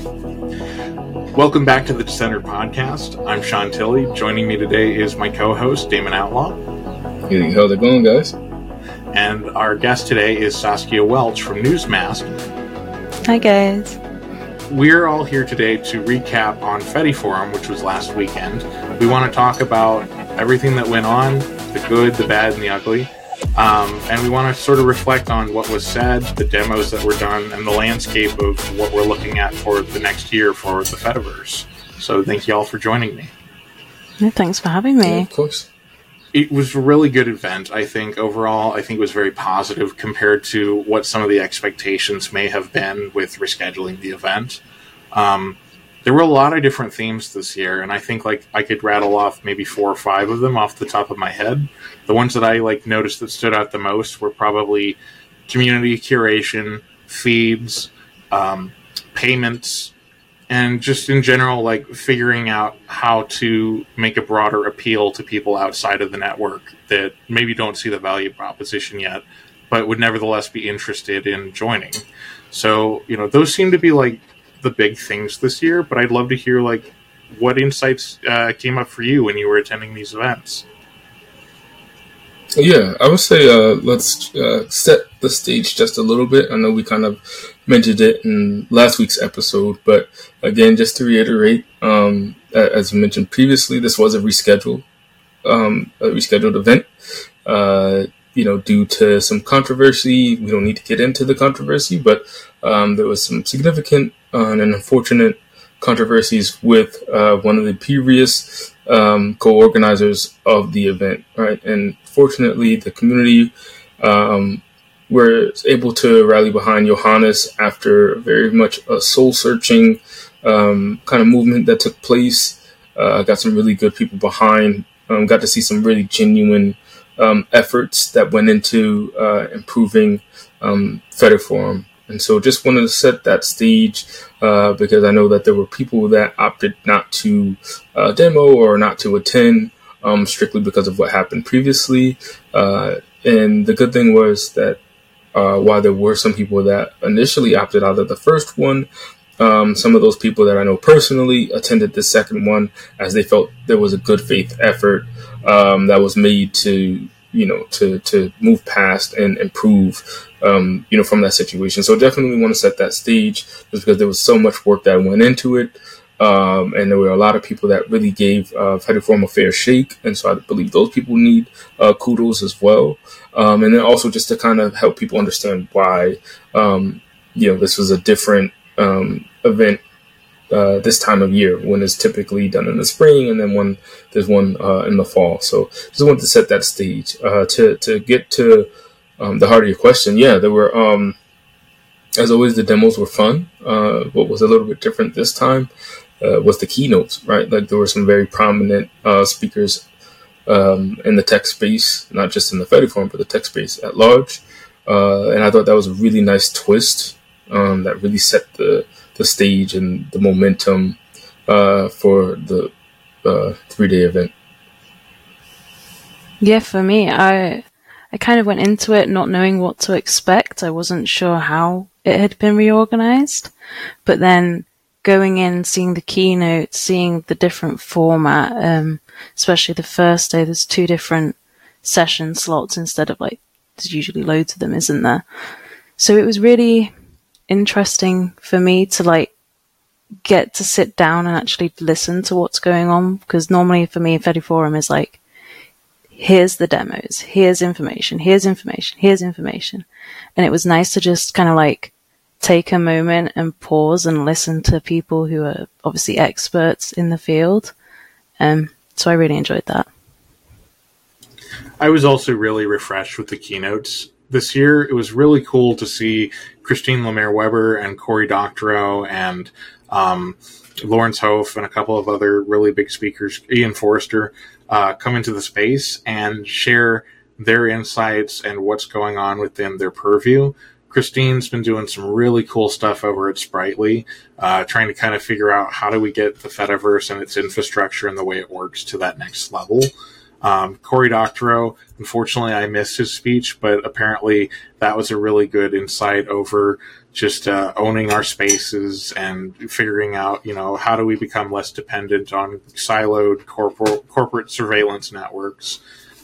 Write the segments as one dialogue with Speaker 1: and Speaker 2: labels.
Speaker 1: Welcome back to the Decentered Podcast. I'm Sean Tilley. Joining me today is my co-host, Damon Outlaw.
Speaker 2: Hey, how's it going, guys?
Speaker 1: And our guest today is Saskia Welch from Newsmask.
Speaker 3: Hi, guys.
Speaker 1: We're all here today to recap on Fediforum, which was last weekend. We want to talk about everything that went on, the good, the bad, and the ugly. And we want to sort of reflect on what was said, the demos that were done, and the landscape of what we're looking at for the next year for the Fediverse. So thank you all for joining me.
Speaker 3: Yeah, thanks for having me.
Speaker 2: Yeah, of course.
Speaker 1: It was a really good event, I think. Overall, I think it was very positive compared to what some of the expectations may have been with rescheduling the event. There were a lot of different themes this year, and I think I could rattle off maybe 4 or 5 of them off the top of my head. The ones that I noticed that stood out the most were probably community curation, feeds, payments, and just in general, figuring out how to make a broader appeal to people outside of the network that maybe don't see the value proposition yet, but would nevertheless be interested in joining. So, those seem to be the big things this year, but I'd love to hear what insights came up for you when you were attending these events.
Speaker 2: Yeah, I would say let's set the stage just a little bit. I know we kind of mentioned it in last week's episode, but again, just to reiterate, as mentioned previously, this was a rescheduled event. Due to some controversy. We don't need to get into the controversy, but there was some significant and unfortunate controversies with one of the previous co-organizers of the event, right? And fortunately, the community were able to rally behind Johannes after very much a soul-searching kind of movement that took place. Got some really good people behind. Got to see some really genuine efforts that went into improving Fediforum. And so just wanted to set that stage because I know that there were people that opted not to demo or not to attend strictly because of what happened previously. And the good thing was that while there were some people that initially opted out of the first one, some of those people that I know personally attended the second one as they felt there was a good faith effort that was made to move past and improve, from that situation. So definitely want to set that stage just because there was so much work that went into it. And there were a lot of people that really gave Fediforum a fair shake. And so I believe those people need kudos as well. And then also just to kind of help people understand why, this was a different event this time of year when it's typically done in the spring, and then there's one in the fall. So just wanted to set that stage to get to the heart of your question. Yeah, there were, as always, the demos were fun. What was a little bit different this time was the keynotes, right? There were some very prominent speakers in the tech space, not just in the Fediforum, but the tech space at large. And I thought that was a really nice twist that really set the stage and the momentum for the 3-day event.
Speaker 3: Yeah, for me, I kind of went into it not knowing what to expect. I wasn't sure how it had been reorganized, but then going in, seeing the keynote, seeing the different format, especially the first day, there's 2 different session slots instead of there's usually loads of them, isn't there? So it was really interesting for me to get to sit down and actually listen to what's going on, because normally for me Fediforum is here's the demos, here's information, and it was nice to just kind of take a moment and pause and listen to people who are obviously experts in the field. So I really enjoyed that.
Speaker 1: I was also really refreshed with the keynotes this year. It was really cool to see Christine Lemaire-Weber and Cory Doctorow and Lawrence Hof and a couple of other really big speakers, Ian Forrester, come into the space and share their insights and what's going on within their purview. Christine's been doing some really cool stuff over at Sprightly, trying to kind of figure out how do we get the Fediverse and its infrastructure and the way it works to that next level. Cory Doctorow, unfortunately I missed his speech, but apparently that was a really good insight over just owning our spaces and figuring out, how do we become less dependent on siloed corporate surveillance networks.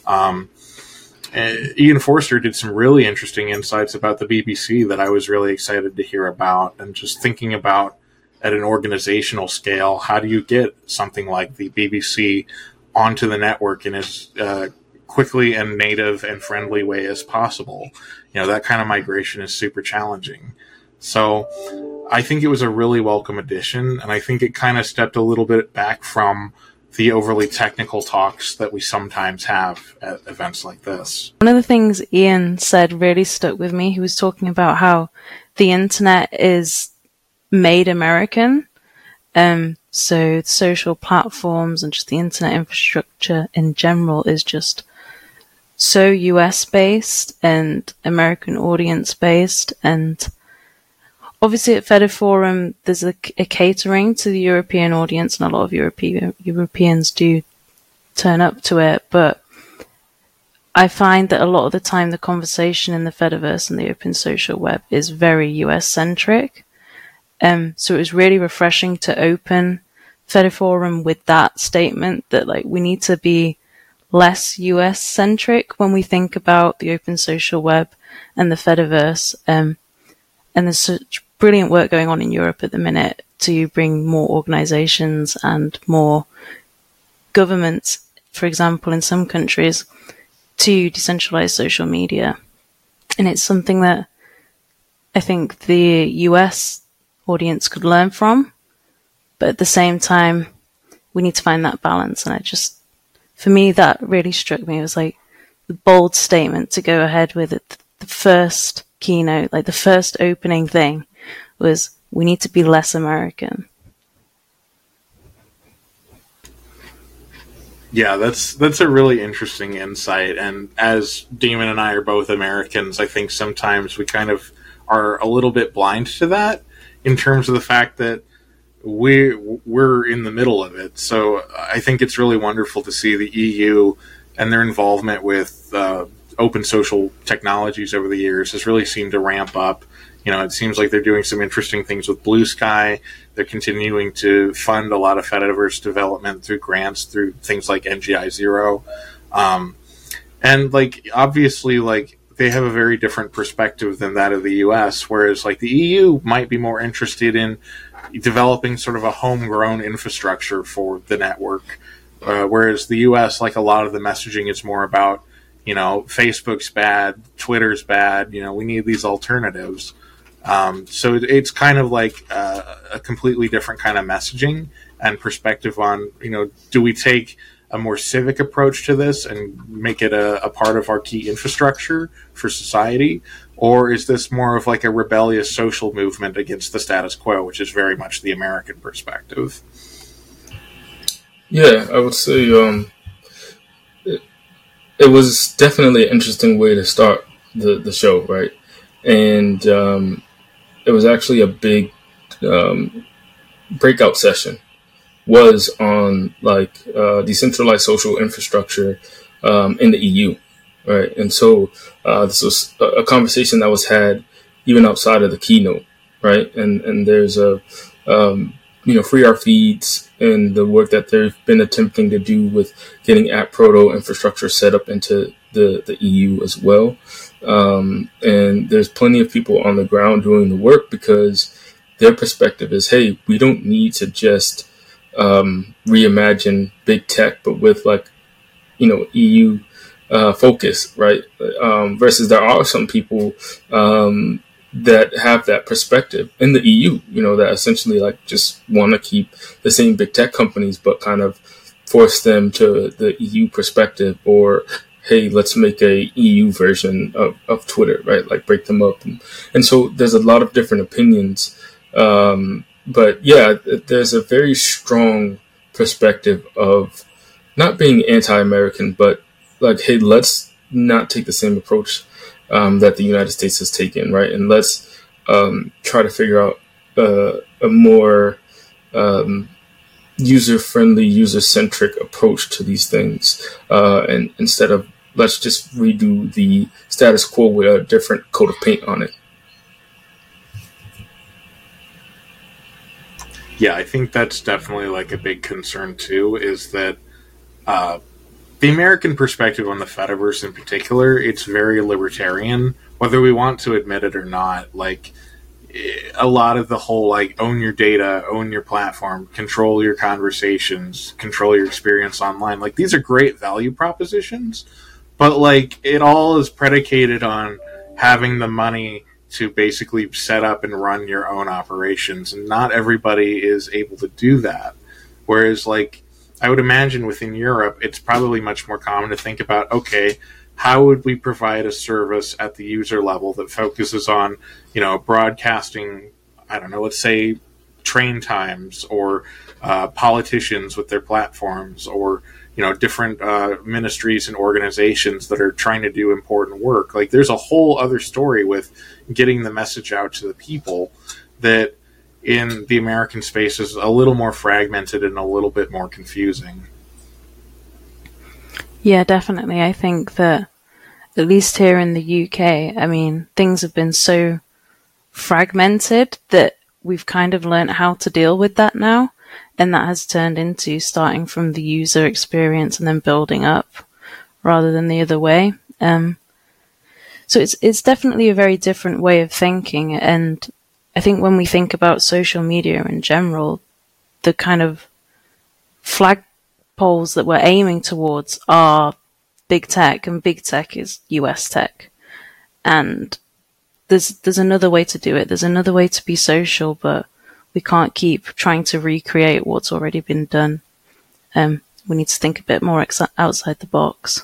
Speaker 1: Ian Forster did some really interesting insights about the BBC that I was really excited to hear about, and just thinking about at an organizational scale, how do you get something like the BBC onto the network in as quickly and native and friendly way as possible? That kind of migration is super challenging. So I think it was a really welcome addition, and I think it kind of stepped a little bit back from the overly technical talks that we sometimes have at events like this.
Speaker 3: One of the things Ian said really stuck with me. He was talking about how the internet is made American. So social platforms and just the internet infrastructure in general is just so US based and American audience based. And obviously at Fediforum, there's a catering to the European audience, and a lot of Europeans do turn up to it. But I find that a lot of the time the conversation in the Fediverse and the open social web is very US centric. So it was really refreshing to open Fediforum with that statement that we need to be less US centric when we think about the open social web and the Fediverse. And there's such brilliant work going on in Europe at the minute to bring more organizations and more governments, for example, in some countries, to decentralize social media. And it's something that I think the US audience could learn from, but at the same time, we need to find that balance. And for me, that really struck me. It was the bold statement to go ahead with it. The first keynote, the first opening thing was, we need to be less American.
Speaker 1: Yeah, that's a really interesting insight. And as Damon and I are both Americans, I think sometimes we kind of are a little bit blind to that in terms of the fact that we're in the middle of it. So I think it's really wonderful to see the EU and their involvement with open social technologies over the years has really seemed to ramp up. It seems like they're doing some interesting things with Blue Sky. They're continuing to fund a lot of Fediverse development through grants, through things like NGI Zero. And obviously, they have a very different perspective than that of the US, whereas the EU might be more interested in developing sort of a homegrown infrastructure for the network. Whereas the US, a lot of the messaging is more about, Facebook's bad, Twitter's bad, we need these alternatives. So it's kind of a completely different kind of messaging and perspective on, do we take a more civic approach to this and make it a part of our key infrastructure for society? Or is this more of a rebellious social movement against the status quo, which is very much the American perspective?
Speaker 2: Yeah, I would say it was definitely an interesting way to start the show, right? And it was actually a big breakout session, was on decentralized social infrastructure in the EU, right? And so this was a conversation that was had even outside of the keynote, right? And there's free our feeds and the work that they've been attempting to do with getting App Proto infrastructure set up into the EU as well. And there's plenty of people on the ground doing the work because their perspective is, hey, we don't need to just reimagine big tech, but with EU focus, right? Versus there are some people that have that perspective in the EU, that essentially just want to keep the same big tech companies, but kind of force them to the EU perspective, or hey, let's make a EU version of Twitter, right? Break them up. And so there's a lot of different opinions. But yeah, there's a very strong perspective of not being anti-American, but hey, let's not take the same approach that the United States has taken, right? And let's try to figure out a more user-friendly, user-centric approach to these things, and instead of let's just redo the status quo with a different coat of paint on it.
Speaker 1: Yeah, I think that's definitely like a big concern too, is that the American perspective on the Fediverse in particular, it's very libertarian, whether we want to admit it or not. Like, a lot of the whole, like, own your data, own your platform, control your conversations, control your experience online. Like, these are great value propositions, but, like, it all is predicated on having the money to basically set up and run your own operations, and not everybody is able to do that. Whereas, like, I would imagine within Europe, it's probably much more common to think about, okay, how would we provide a service at the user level that focuses on, broadcasting, I don't know, let's say train times, or politicians with their platforms, or, different ministries and organizations that are trying to do important work. Like, there's a whole other story with getting the message out to the people that in the American space is a little more fragmented and a little bit more confusing.
Speaker 3: Yeah, definitely. I think that, at least here in the UK, I mean, things have been so fragmented that we've kind of learned how to deal with that now. And that has turned into starting from the user experience and then building up rather than the other way. So it's definitely a very different way of thinking. And I think when we think about social media in general, the kind of flagpoles that we're aiming towards are big tech, and big tech is US tech. And there's another way to do it. There's another way to be social, but we can't keep trying to recreate what's already been done. We need to think a bit more outside the box.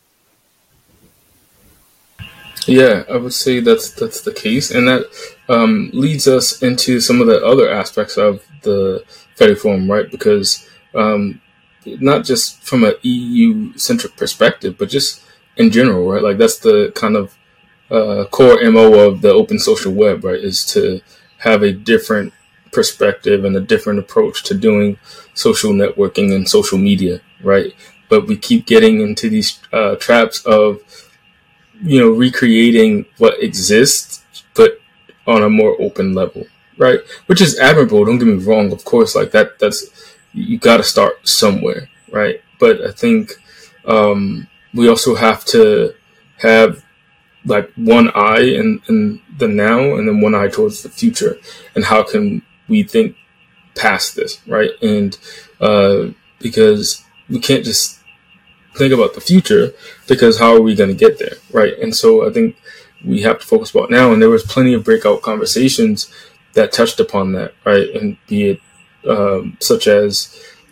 Speaker 2: Yeah, I would say that's the case, and that leads us into some of the other aspects of the Fediform, right? Because not just from an EU-centric perspective, but just in general, right? Like, that's the kind of core MO of the open social web, right? Is to have a different perspective and a different approach to doing social networking and social media, right? But we keep getting into these traps of, recreating what exists, but on a more open level, right? Which is admirable. Don't get me wrong. Of course, like that's, you got to start somewhere, right? But I think we also have to have like one eye in the now, and then one eye towards the future. And how can we think past this, right? And because we can't just think about the future, because how are we going to get there, right? And so I think we have to focus about now. And there was plenty of breakout conversations that touched upon that, right? And be it such as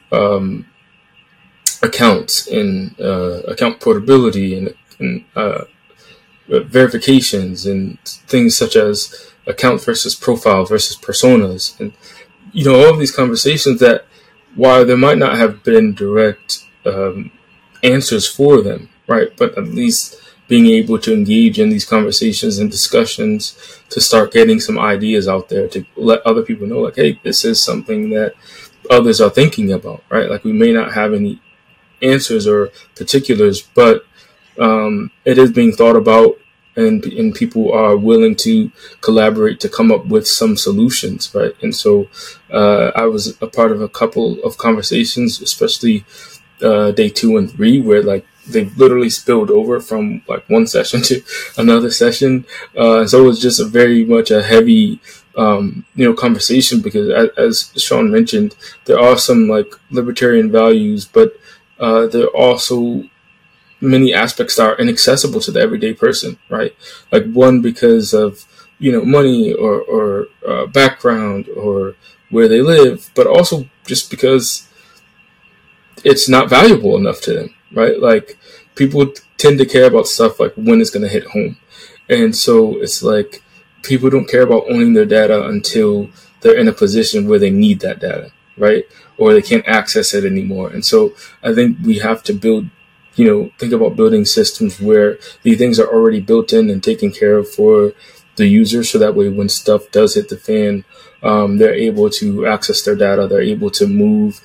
Speaker 2: accounts and account portability and verifications, and things such as account versus profile versus personas, and all of these conversations that, while there might not have been direct answers for them, right, but at least being able to engage in these conversations and discussions to start getting some ideas out there to let other people know, like, hey, this is something that others are thinking about, right? Like, we may not have any answers or particulars, but it is being thought about, and people are willing to collaborate to come up with some solutions, right? And so I was a part of a couple of conversations, especially day 2 and 3, where like they've literally spilled over from like one session to another session. And so it was just very much a heavy conversation, because as Sean mentioned, there are some like libertarian values, but there are also many aspects that are inaccessible to the everyday person, right? Like, one, because of, money or background or where they live, but also just because it's not valuable enough to them, right? Like, people tend to care about stuff like when it's going to hit home. And so it's like, people don't care about owning their data until they're in a position where they need that data, right? Or they can't access it anymore. And so I think we have to build, think about building systems where these things are already built in and taken care of for the user. So that way, when stuff does hit the fan, they're able to access their data. They're able to move,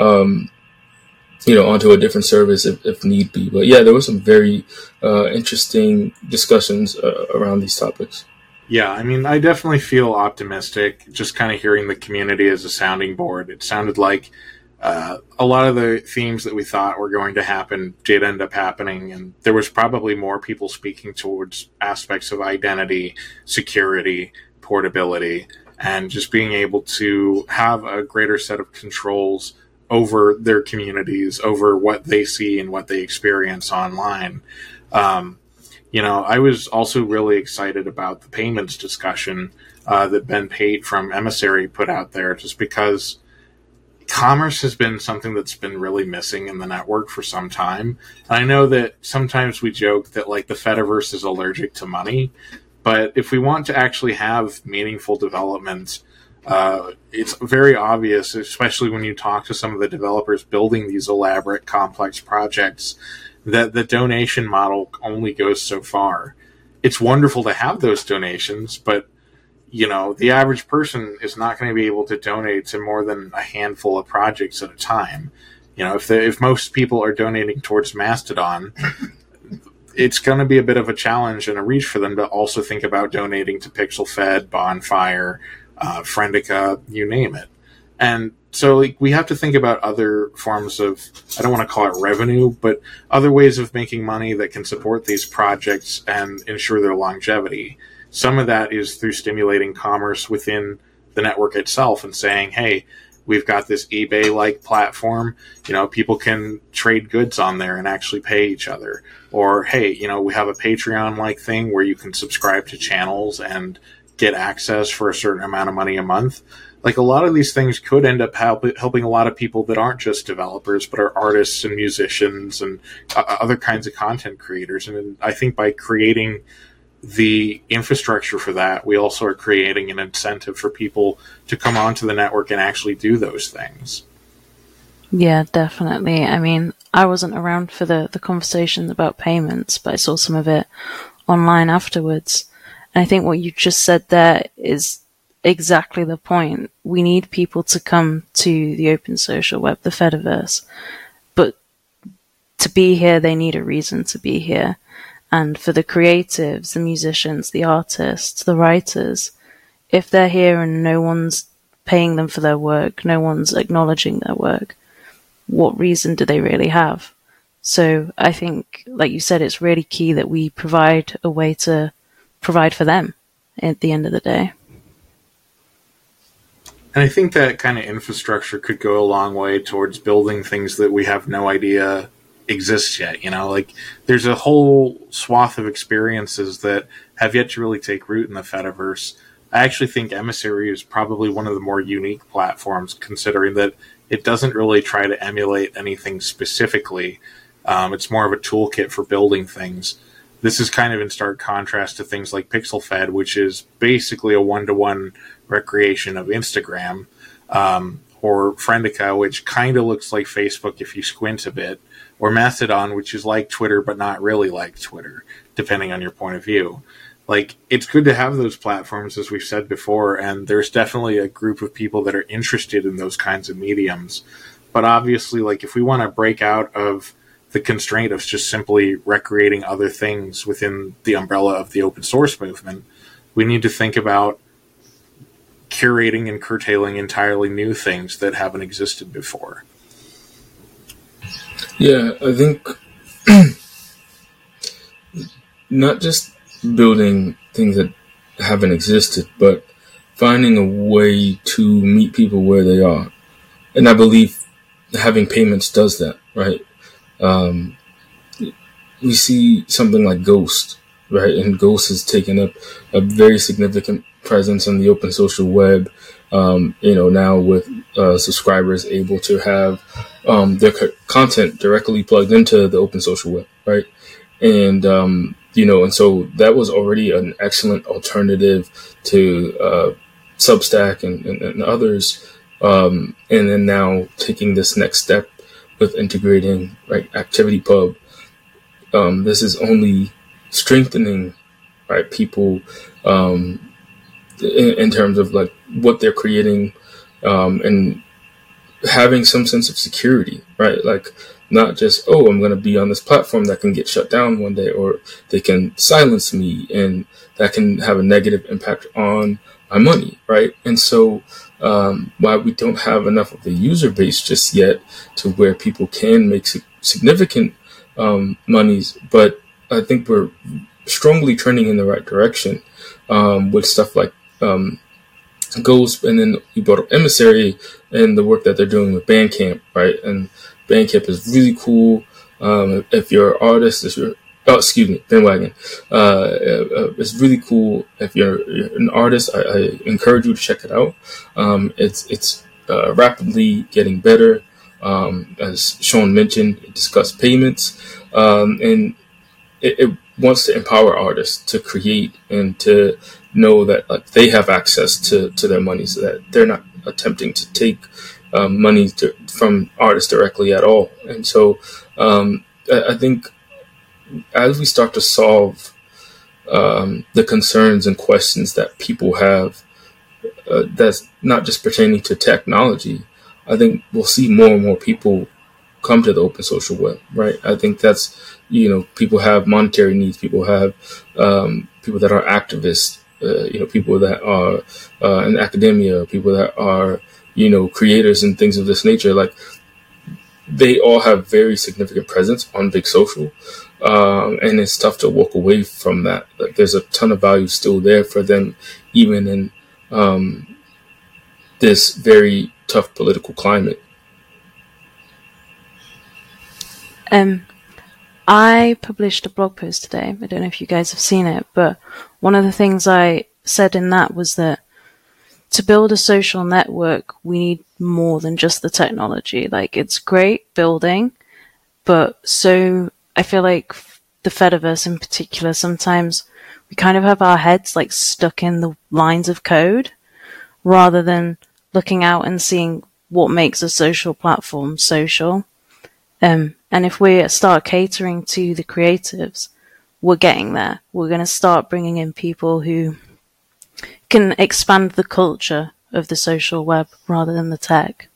Speaker 2: onto a different service if need be. But yeah, there were some very interesting discussions around these topics.
Speaker 1: Yeah, I mean, I definitely feel optimistic just kind of hearing the community as a sounding board. It sounded like a lot of the themes that we thought were going to happen did end up happening, and there was probably more people speaking towards aspects of identity, security, portability, and just being able to have a greater set of controls over their communities, over what they see and what they experience online. Um, I was also really excited about the payments discussion that Ben Pate from Emissary put out there, just because commerce has been something that's been really missing in the network for some time. And I know that sometimes we joke that like the Fediverse is allergic to money, but if we want to actually have meaningful development, it's very obvious, especially when you talk to some of the developers building these elaborate, complex projects, that the donation model only goes so far. It's wonderful to have those donations, but the average person is not going to be able to donate to more than a handful of projects at a time. If most people are donating towards Mastodon, it's going to be a bit of a challenge and a reach for them to also think about donating to PixelFed, Bonfire, Friendica, you name it. And so we have to think about other forms of, I don't want to call it revenue, but other ways of making money that can support these projects and ensure their longevity. Some of that is through stimulating commerce within the network itself and saying, hey, we've got this eBay-like platform. People can trade goods on there and actually pay each other. Or, hey, we have a Patreon-like thing where you can subscribe to channels and get access for a certain amount of money a month. Like, a lot of these things could end up helping a lot of people that aren't just developers, but are artists and musicians and other kinds of content creators. And I think by creating the infrastructure for that, we also are creating an incentive for people to come onto the network and actually do those things.
Speaker 3: Yeah, definitely. I mean, I wasn't around for the conversations about payments, but I saw some of it online afterwards. And I think what you just said there is exactly the point. We need people to come to the open social web, the Fediverse. But to be here, they need a reason to be here. And for the creatives, the musicians, the artists, the writers, if they're here and no one's paying them for their work, no one's acknowledging their work, what reason do they really have? So I think, like you said, it's really key that we provide a way to provide for them at the end of the day.
Speaker 1: And I think that kind of infrastructure could go a long way towards building things that we have no idea exists yet. There's a whole swath of experiences that have yet to really take root in the Fediverse. I actually think Emissary is probably one of the more unique platforms, considering that it doesn't really try to emulate anything specifically. It's more of a toolkit for building things. This is kind of in stark contrast to things like PixelFed, which is basically a one-to-one recreation of Instagram, or Friendica, which kind of looks like Facebook if you squint a bit, or Mastodon, which is like Twitter but not really like Twitter, depending on your point of view. It's good to have those platforms, as we've said before, and there's definitely a group of people that are interested in those kinds of mediums. But obviously, if we want to break out of the constraint of just simply recreating other things within the umbrella of the open source movement, we need to think about curating and curtailing entirely new things that haven't existed before.
Speaker 2: Yeah, I think not just building things that haven't existed, but finding a way to meet people where they are. And I believe having payments does that, right? We see something like Ghost, right? And Ghost has taken up a very significant presence on the open social web. Now with subscribers able to have their content directly plugged into the open social web, right? And and so that was already an excellent alternative to Substack and others. And then now taking this next step with integrating ActivityPub, this is only strengthening people in terms of what they're creating, and having some sense of security, right? not just, oh, I'm going to be on this platform that can get shut down one day, or they can silence me, and that can have a negative impact on my money, right? And so while we don't have enough of the user base just yet to where people can make significant monies, but I think we're strongly trending in the right direction with stuff like Ghost, and then you brought up Emissary and the work that they're doing with Bandcamp, right? And Bandcamp is really cool. If you're an artist, Bandwagon. It's really cool. If you're an artist, I encourage you to check it out. It's rapidly getting better. As Sean mentioned, it discussed payments, and it wants to empower artists to create and to know that they have access to their money, so that they're not attempting to take money from artists directly at all. And so I think as we start to solve the concerns and questions that people have, that's not just pertaining to technology, I think we'll see more and more people come to the open social web, right? I think that's, people have monetary needs, people have people that are activists, people that are in academia, people that are, creators and things of this nature. Like, they all have very significant presence on Big Social. And it's tough to walk away from that. Like, there's a ton of value still there for them, even in this very tough political climate.
Speaker 3: I published a blog post today. I don't know if you guys have seen it, but one of the things I said in that was that to build a social network, we need more than just the technology. Like, it's great building, but so I feel like the Fediverse in particular, sometimes we kind of have our heads like stuck in the lines of code rather than looking out and seeing what makes a social platform social. And if we start catering to the creatives, we're getting there. We're going to start bringing in people who can expand the culture of the social web rather than the tech.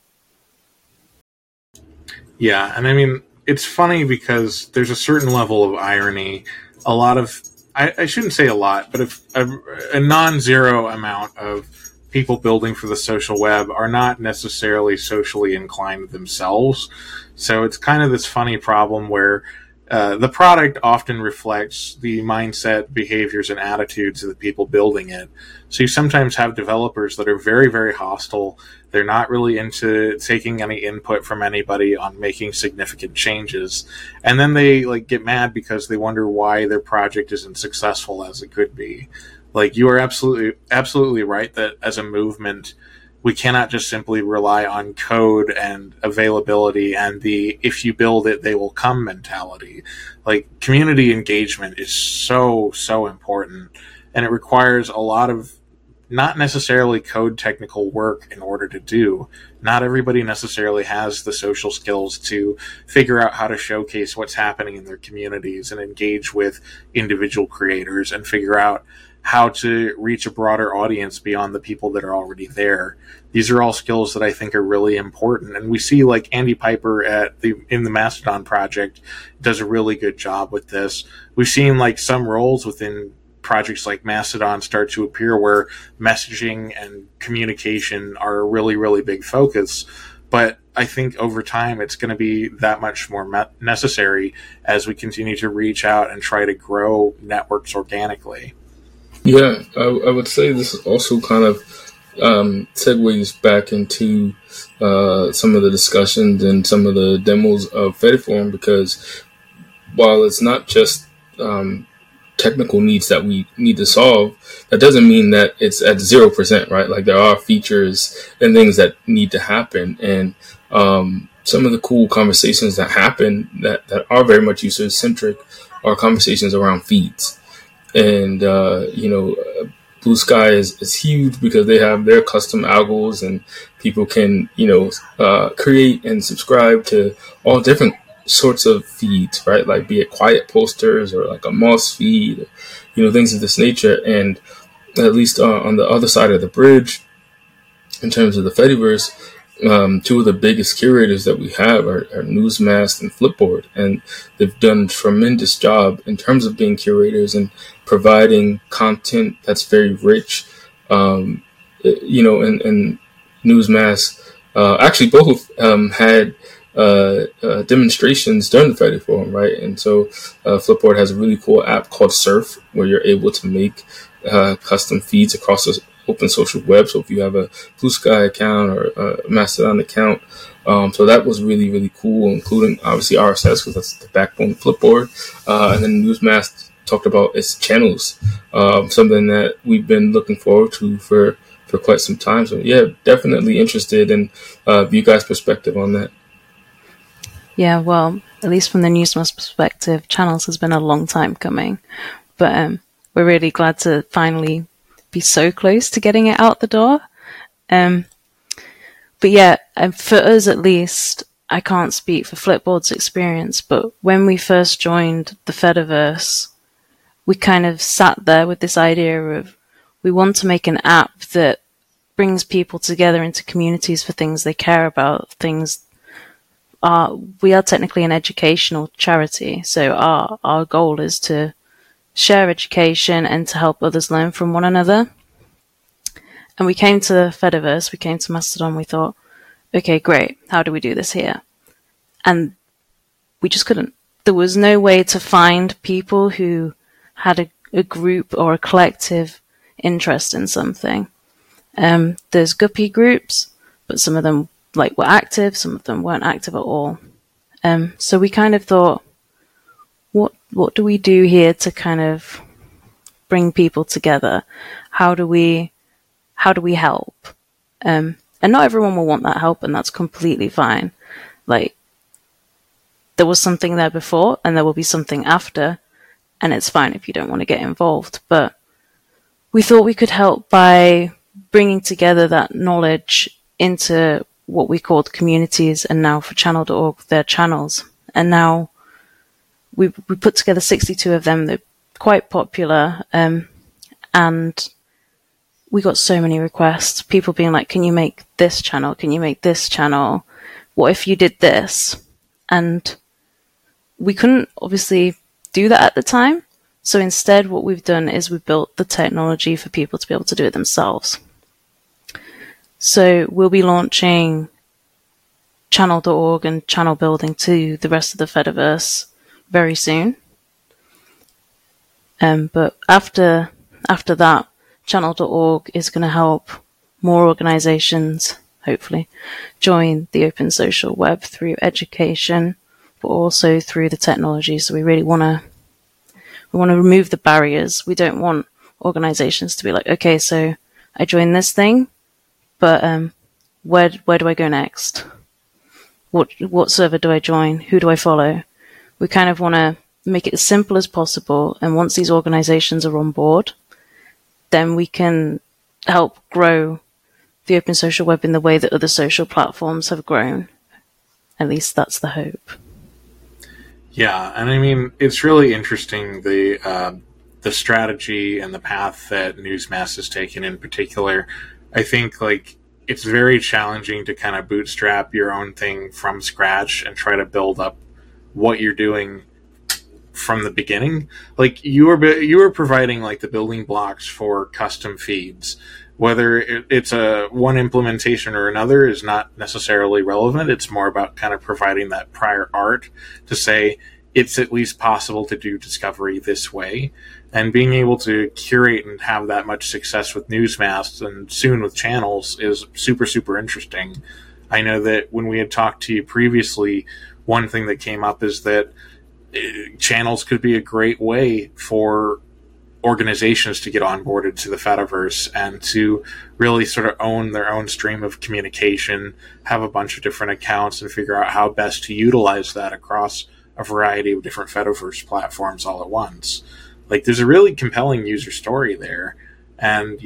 Speaker 1: Yeah, and I mean, it's funny because there's a certain level of irony. A lot of, I shouldn't say a lot, but if a non-zero amount of people building for the social web are not necessarily socially inclined themselves. So it's kind of this funny problem where the product often reflects the mindset, behaviors, and attitudes of the people building it. So you sometimes have developers that are very, very hostile. They're not really into taking any input from anybody on making significant changes. And then they get mad because they wonder why their project isn't successful as it could be. You are absolutely right that as a movement, we cannot just simply rely on code and availability and the if you build it, they will come mentality. Community engagement is so, so important, and it requires a lot of not necessarily code technical work in order to do. Not everybody necessarily has the social skills to figure out how to showcase what's happening in their communities and engage with individual creators and figure out how to reach a broader audience beyond the people that are already there. These are all skills that I think are really important. And we see Andy Piper in the Mastodon project does a really good job with this. We've seen some roles within projects like Mastodon start to appear where messaging and communication are a really, really big focus. But I think over time it's going to be that much more necessary as we continue to reach out and try to grow networks organically.
Speaker 2: Yeah, I would say this also kind of segues back into some of the discussions and some of the demos of Fediform, because while it's not just technical needs that we need to solve, that doesn't mean that it's at 0%, right? There are features and things that need to happen. And some of the cool conversations that happen that are very much user-centric are conversations around feeds. And, Blue Sky is huge because they have their custom algos, and people can, create and subscribe to all different sorts of feeds, right? Be it quiet posters or a Moss feed, things of this nature. And at least on the other side of the bridge, in terms of the Fediverse, two of the biggest curators that we have are Newsmass and Flipboard, and they've done a tremendous job in terms of being curators and providing content that's very rich. And Newsmass, actually both had demonstrations during the Friday Forum, right? And so Flipboard has a really cool app called Surf, where you're able to make custom feeds across the open social web. So if you have a Blue Sky account or a Mastodon account, so that was really, really cool, including obviously RSS, because that's the backbone of Flipboard. And then Newsmass talked about its channels, something that we've been looking forward to for quite some time. So yeah, definitely interested in you guys' perspective on that.
Speaker 3: Yeah, well, at least from the Newsmass perspective, channels has been a long time coming, but we're really glad to finally be so close to getting it out the door. But yeah, for us at least, I can't speak for Flipboard's experience, but when we first joined the Fediverse, we kind of sat there with this idea of, we want to make an app that brings people together into communities for things they care about. We are technically an educational charity, so our goal is to share education and to help others learn from one another. And we came to the Fediverse, we came to Mastodon, we thought, okay, great, how do we do this here? And we just couldn't. There was no way to find people who had a group or a collective interest in something. There's Guppy groups, but some of them were active, some of them weren't active at all. So we kind of thought, what do we do here to kind of bring people together? How do we help? And not everyone will want that help, and that's completely fine. There was something there before, and there will be something after, and it's fine if you don't want to get involved. But we thought we could help by bringing together that knowledge into what we called communities, and now for channel.org, their channels. And now we put together 62 of them. They're quite popular, and we got so many requests. People being like, can you make this channel? Can you make this channel? What if you did this? And we couldn't obviously do that at the time. So instead, what we've done is we built the technology for people to be able to do it themselves. So we'll be launching channel.org and channel building to the rest of the Fediverse very soon. But after that, channel.org is going to help more organizations, hopefully, join the open social web through education, but also through the technology. So we really want to remove the barriers. We don't want organizations to be like, okay, so I joined this thing, but where do I go next? What server do I join? Who do I follow? We kind of want to make it as simple as possible, and once these organizations are on board, then we can help grow the open social web in the way that other social platforms have grown. At least that's the hope.
Speaker 1: Yeah, and I mean, it's really interesting, the strategy and the path that Newsmass has taken in particular. I think it's very challenging to kind of bootstrap your own thing from scratch and try to build up what you're doing from the beginning. You were providing the building blocks for custom feeds. Whether it's one implementation or another is not necessarily relevant. It's more about kind of providing that prior art to say it's at least possible to do discovery this way. And being able to curate and have that much success with Newsmass and soon with channels is super, super interesting. I know that when we had talked to you previously, one thing that came up is that channels could be a great way for organizations to get onboarded to the Fediverse and to really sort of own their own stream of communication, have a bunch of different accounts, and figure out how best to utilize that across a variety of different Fediverse platforms all at once. There's a really compelling user story there, and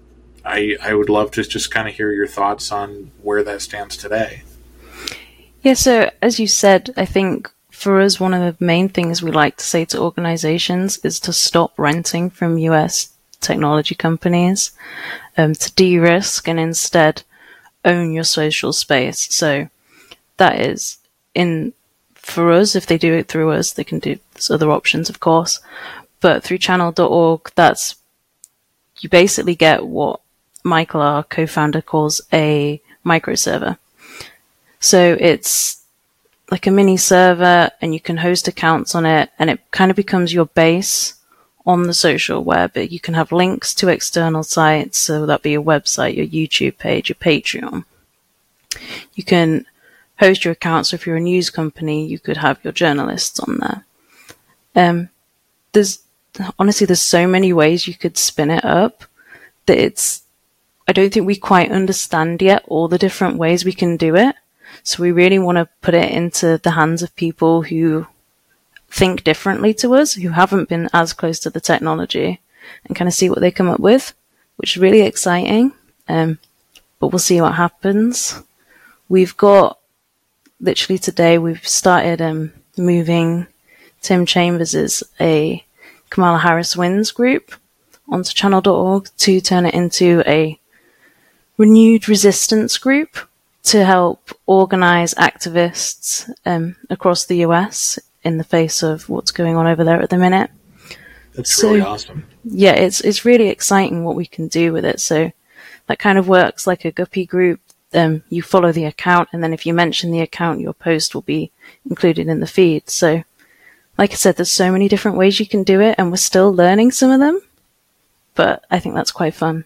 Speaker 1: I would love to just kind of hear your thoughts on where that stands today.
Speaker 3: Yeah, so as you said, I think for us, one of the main things we like to say to organizations is to stop renting from US technology companies, to de-risk and instead own your social space. So that is for us. If they do it through us, they can do there's other options, of course. But through channel.org, you basically get what Michael, our co-founder, calls a microserver. So it's like a mini server, and you can host accounts on it, and it kind of becomes your base on the social web. You can have links to external sites, so that'd be your website, your YouTube page, your Patreon. You can host your account, so if you're a news company, you could have your journalists on there. There's so many ways you could spin it up that I don't think we quite understand yet all the different ways we can do it. So we really want to put it into the hands of people who think differently to us, who haven't been as close to the technology, and kind of see what they come up with, which is really exciting. But we'll see what happens. We've got, literally today, we've started moving Tim Chambers' a Kamala Harris Wins group onto channel.org to turn it into a renewed resistance group to help organize activists across the US in the face of what's going on over there at the minute.
Speaker 1: That's really awesome.
Speaker 3: Yeah, it's really exciting what we can do with it. So that kind of works like a Guppy group. You follow the account, and then if you mention the account, your post will be included in the feed. So, like I said, there's so many different ways you can do it, and we're still learning some of them, but I think that's quite fun.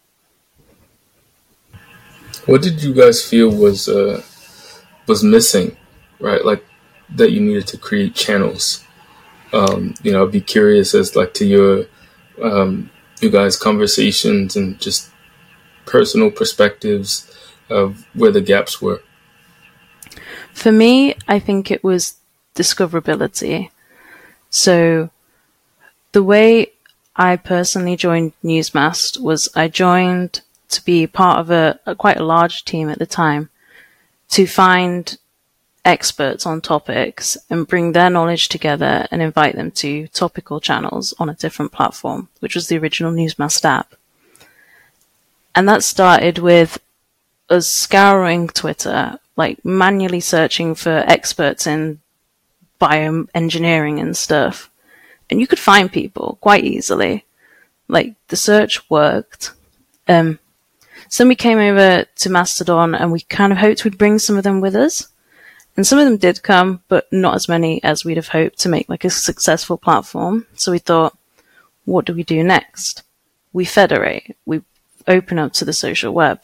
Speaker 2: What did you guys feel was missing, right? Like that you needed to create channels. I'd be curious as like to your you guys' conversations and just personal perspectives of where the gaps were.
Speaker 3: For me, I think it was discoverability. So the way I personally joined Newsmast was I joined to be part of a quite a large team at the time to find experts on topics and bring their knowledge together and invite them to topical channels on a different platform, which was the original Newsmast app. And that started with us scouring Twitter, like manually searching for experts in bioengineering and stuff. And you could find people quite easily. Like, the search worked. So we came over to Mastodon, and we kind of hoped we'd bring some of them with us. And some of them did come, but not as many as we'd have hoped to make like a successful platform. So we thought, what do we do next? We federate. We open up to the social web.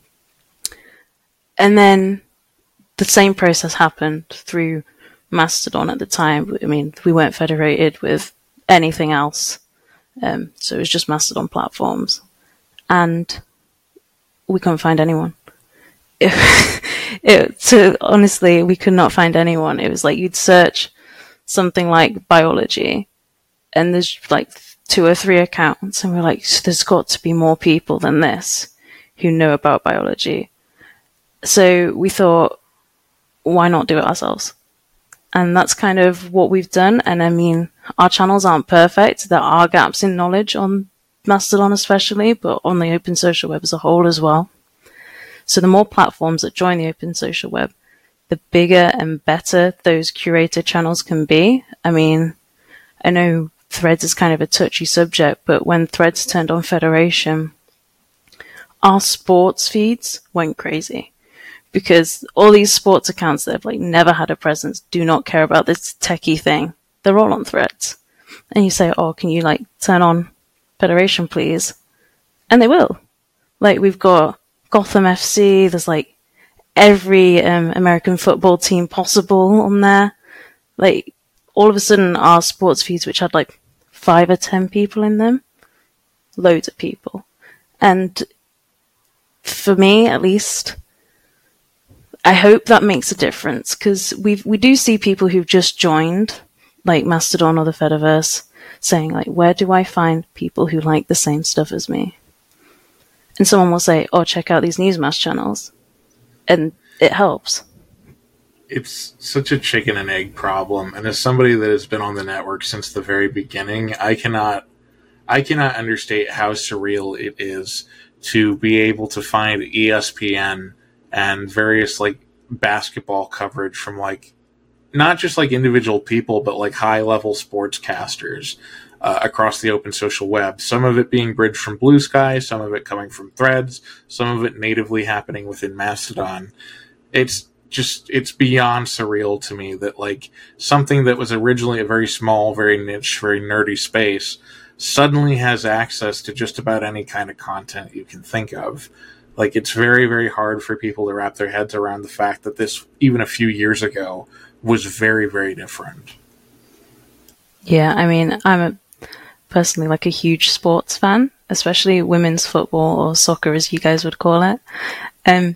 Speaker 3: And then the same process happened through Mastodon at the time. I mean, we weren't federated with anything else. So it was just Mastodon platforms. And we couldn't find anyone. Honestly, we could not find anyone. It was like you'd search something like biology, and there's like 2 or 3 accounts, and we're like, there's got to be more people than this who know about biology. So we thought, why not do it ourselves? And that's kind of what we've done. And I mean, our channels aren't perfect. There are gaps in knowledge on Mastodon especially, but on the open social web as a whole as well. So the more platforms that join the open social web, the bigger and better those curated channels can be. I mean, I know Threads is kind of a touchy subject, but when Threads turned on federation, our sports feeds went crazy. Because all these sports accounts that have like never had a presence, do not care about this techie thing. They're all on Threads. And you say, oh, can you like turn on federation, please? And they will. Like, we've got Gotham FC, there's like every American football team possible on there. Like, all of a sudden our sports feeds, which had like 5 or 10 people in them, loads of people. And for me, at least, I hope that makes a difference, because we do see people who've just joined, like Mastodon or the Fediverse, saying like, where do I find people who like the same stuff as me? And someone will say, oh, check out these Newsmast channels. And it helps.
Speaker 1: It's such a chicken and egg problem. And as somebody that has been on the network since the very beginning, I cannot understate how surreal it is to be able to find ESPN and various like basketball coverage from like not just like individual people, but like high level sportscasters across the open social web. Some of it being bridged from Blue Sky, some of it coming from Threads, some of it natively happening within Mastodon. It's beyond surreal to me that like something that was originally a very small, very niche, very nerdy space suddenly has access to just about any kind of content you can think of. Like, it's very, very hard for people to wrap their heads around the fact that this, even a few years ago, was very, very different.
Speaker 3: Yeah, I mean, personally like a huge sports fan, especially women's football or soccer as you guys would call it. And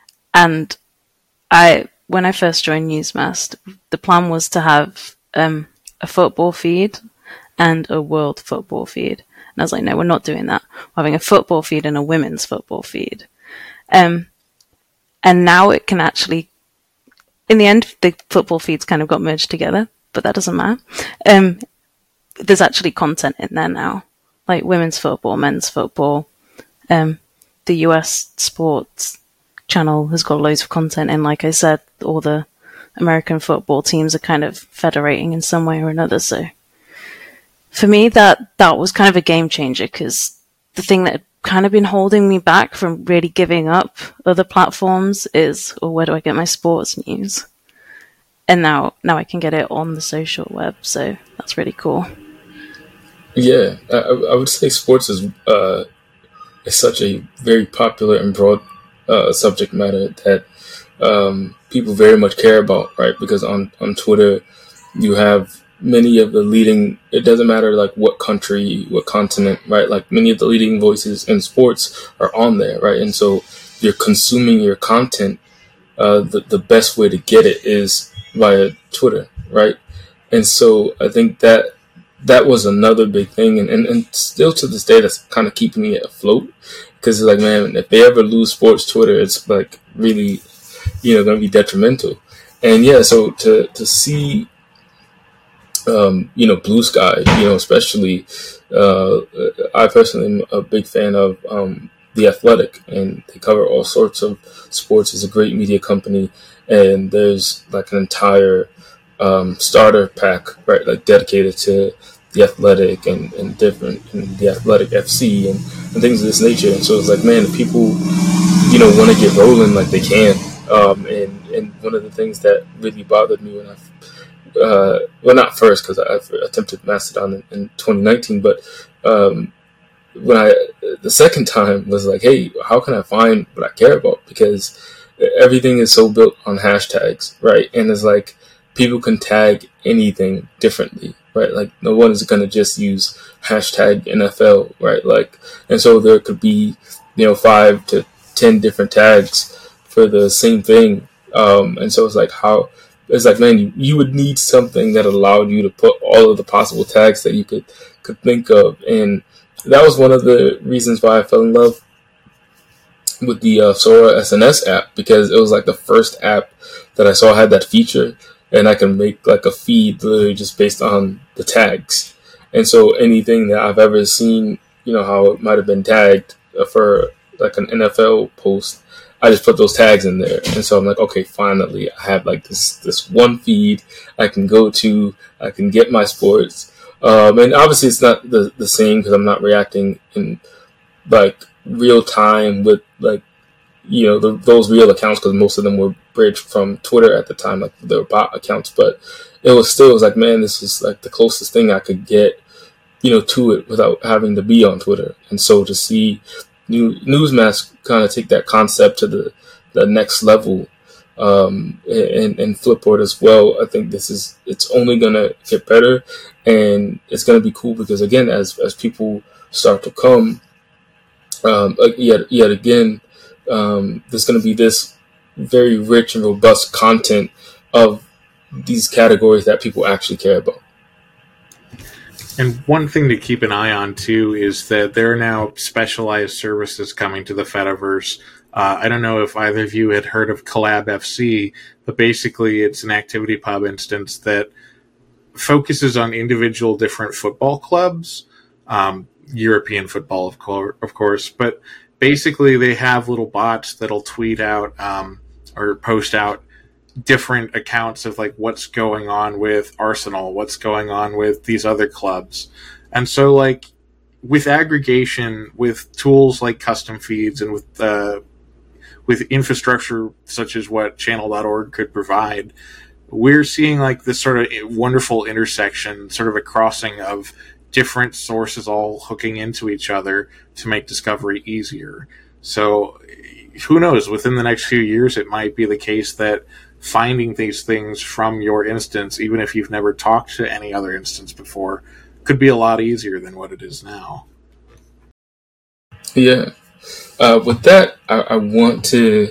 Speaker 3: when I first joined Newsmast, the plan was to have a football feed and a world football feed. And I was like, no, we're not doing that. We're having a football feed and a women's football feed. And now it can actually, in the end, the football feeds kind of got merged together, but that doesn't matter. There's actually content in there now, like women's football, men's football. The US sports channel has got loads of content, and like I said, all the American football teams are kind of federating in some way or another. So for me, that was kind of a game changer, because the thing that had kind of been holding me back from really giving up other platforms is, well, where do I get my sports news? And now I can get it on the social web, so that's really cool.
Speaker 2: Yeah, I would say sports is such a very popular and broad subject matter that people very much care about, right? Because on Twitter, you have many of the leading, it doesn't matter like what country, what continent, right? Like many of the leading voices in sports are on there, right? And so you're consuming your content. The best way to get it is via Twitter, right? And so I think that was another big thing. And still to this day, that's kind of keeping me afloat. Because it's like, man, if they ever lose sports Twitter, it's like really, going to be detrimental. And yeah, so to see, Blue Sky, especially, I personally am a big fan of The Athletic, and they cover all sorts of sports. It's a great media company, and there's like an entire starter pack, right, like dedicated to The Athletic and The Athletic FC and things of this nature. And so it's like, man, if people, want to get rolling, like they can. And one of the things that really bothered me when well, not first, because I've attempted Mastodon in 2019, but the second time was like, hey, how can I find what I care about? Because everything is so built on hashtags, right? And it's like people can tag anything differently, right? Like no one is going to just use hashtag NFL, right? Like, and so there could be, 5 to 10 different tags for the same thing. And so it's like, man, you would need something that allowed you to put all of the possible tags that you could think of. And that was one of the reasons why I fell in love with the Sora SNS app, because it was like the first app that I saw had that feature, and I can make like a feed literally just based on the tags. And so anything that I've ever seen, how it might have been tagged for like an NFL post, I just put those tags in there. And so I'm like, okay, finally, I have like this one feed I can go to. I can get my sports. And obviously it's not the same because I'm not reacting in like real time with like, those real accounts, because most of them were bridged from Twitter at the time, like they were bot accounts. But it was like, man, this is like the closest thing I could get, to it without having to be on Twitter. And so to see Newsmast kind of take that concept to the next level, and Flipboard as well, I think it's only going to get better, and it's going to be cool because, again, as people start to come, yet again, there's going to be this very rich and robust content of these categories that people actually care about.
Speaker 1: And one thing to keep an eye on, too, is that there are now specialized services coming to the Fediverse. I don't know if either of you had heard of Collab FC, but basically it's an ActivityPub instance that focuses on individual different football clubs, European football, of course, but basically they have little bots that'll tweet out or post out different accounts of like what's going on with Arsenal, what's going on with these other clubs. And so like with aggregation, with tools like custom feeds and with infrastructure such as what channel.org could provide, we're seeing like this sort of wonderful intersection, sort of a crossing of different sources all hooking into each other to make discovery easier. So who knows, within the next few years, it might be the case that finding these things from your instance, even if you've never talked to any other instance before, could be a lot easier than what it is now.
Speaker 2: Yeah. With that, I want to,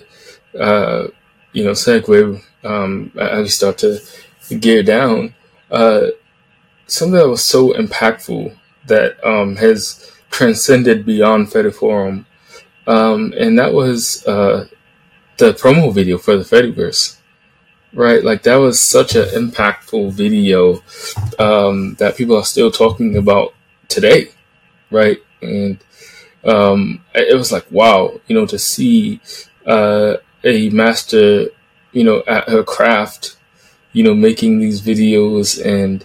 Speaker 2: segue as we start to gear down. Something that was so impactful that has transcended beyond Fediforum, and that was the promo video for the Fediverse. Right, like that was such an impactful video that people are still talking about today, right? And it was like, wow, to see a master, at her craft, making these videos and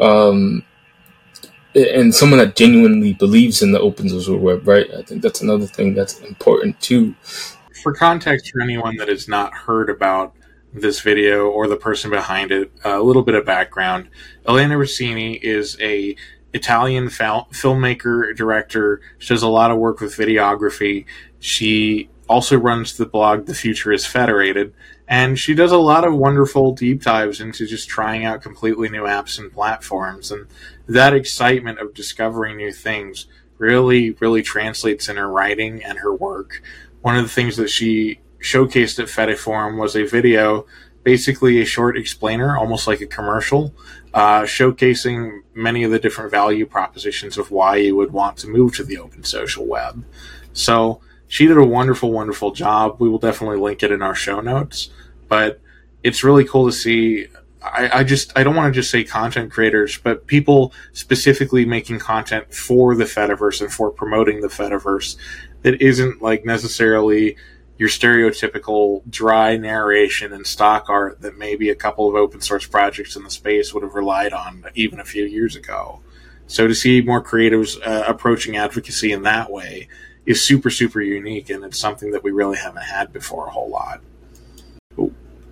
Speaker 2: someone that genuinely believes in the open social web, right? I think that's another thing that's important too.
Speaker 1: For context, for anyone that has not heard about this video or the person behind it, a little bit of background. Elena Rossini is a Italian filmmaker, director. She does a lot of work with videography. She also runs the blog The Future is Federated, and she does a lot of wonderful deep dives into just trying out completely new apps and platforms. And that excitement of discovering new things really, really translates in her writing and her work. One of the things that she showcased at Fediforum was a video, basically a short explainer, almost like a commercial, showcasing many of the different value propositions of why you would want to move to the open social web. So she did a wonderful, wonderful job. We will definitely link it in our show notes, but it's really cool to see. I don't want to just say content creators, but people specifically making content for the Fediverse and for promoting the Fediverse that isn't like necessarily your stereotypical dry narration and stock art that maybe a couple of open source projects in the space would have relied on even a few years ago. So to see more creatives approaching advocacy in that way is super, super unique, and it's something that we really haven't had before a whole lot. Ooh.